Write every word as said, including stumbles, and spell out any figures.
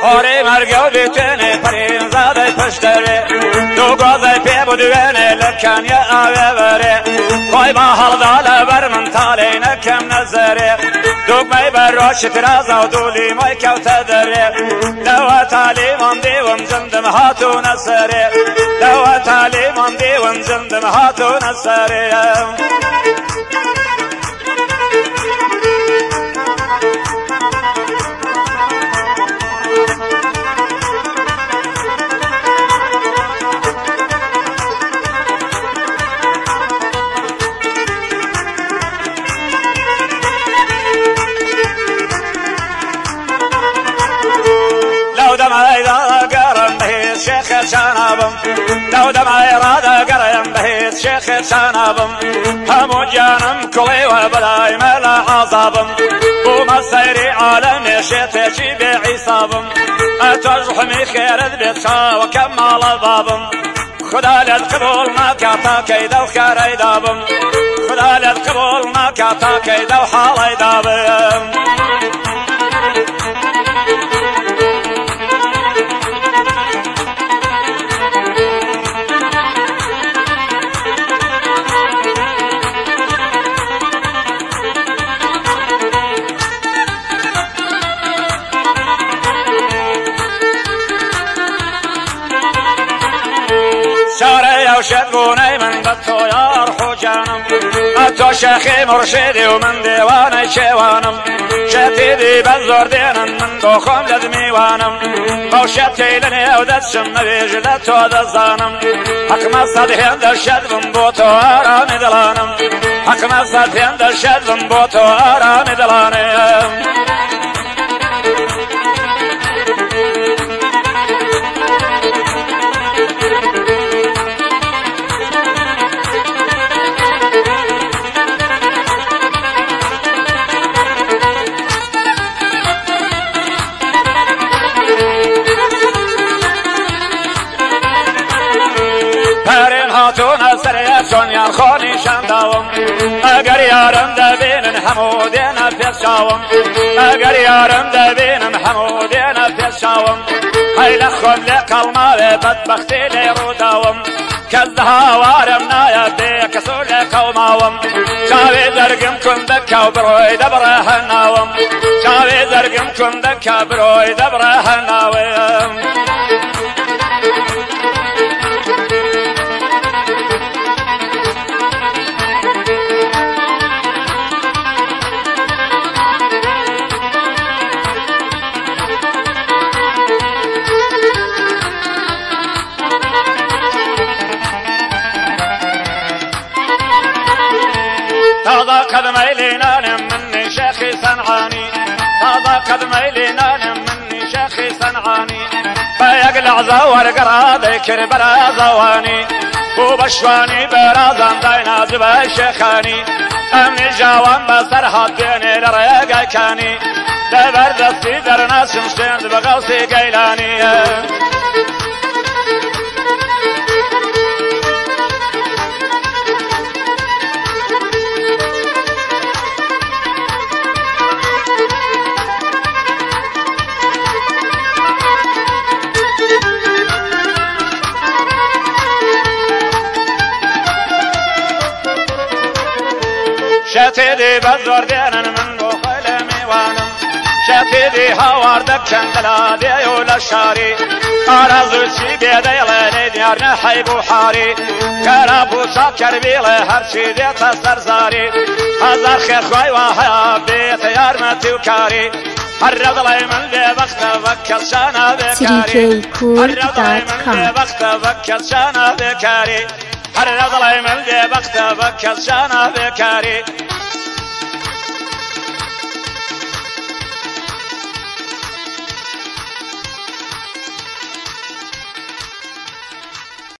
آری مرگو بیتنی پرین زاده پشتری دو گازه پی بودوینی لکن یا آوه بری خواهی با حال داله بر من تالی نکم نظری دوگمه بر روش ترازا و دولی مای کوته دری دو تالی من دیوم زندم هاتو نسری دو تالی من دیوم زندم هاتو نسری لو دمعي رادا قرن بهيت شيخ شنابم لو دمعي رادا قرن بهيت شيخ شنابم همو جانم كلي وبلاي ملا عصابم بوما سيري عالمي شيتي بعصابم اتجحمي خير البيت وكمال بابم خدا للقبول ما كاتا كيدا وخاري دابم خدا للقبول ما كاتا كيدا وحالي دابم شاري وشدقوني من بطو يا روحو جانم اتو شيخي مرشدي ومن ديواني شيوانم شتيدي بزور دينم من دوخم لدميوانم موشتي لني ودتشم نبيج لتو دزانم حق مصد هند الشدبن بوتو آرامي دلانم حق مصد هند الشدبن بوتو آرامي دلانم هاتون سريت شونيان خوني شنداوم اگر يارم دبين حمودين فيشاوم اگر يارم دبين حمودين فيشاوم هاي لخون لقلما بدبختي لي روداوم كزها وارمنا يا بيك سولي قوماوم شاوي درقم كن دكا وبروي دبره هناوم شاوي درقم كن دكا بروي دبره هناوم هذا قدمي لنان مني شيخي صنعاني هذا قدمي لنان مني شيخي صنعاني فيقلع زور قرادي كربلا زواني وبشواني برازم داينا زبا شيخاني امني جوان بسر حديني لريقا كاني دبردستي درناس شمشين بغوصي قيلاني شتيدي بزور دينن من بخل ميوانم شتيدي هوار دكن بلادي ولا شاري أرازو شي بيدي ديار نحي بوحاري كرابو شاكر بيلي هرشي دي تسر زاري هزار خير خوي وحيا بيت يارمتي وكاري هرد لي من ببخت فكر شانا بكاري هرد لي من ببخت فكر شانا بكاري هرد لي من ببخت فكر شانا بكاري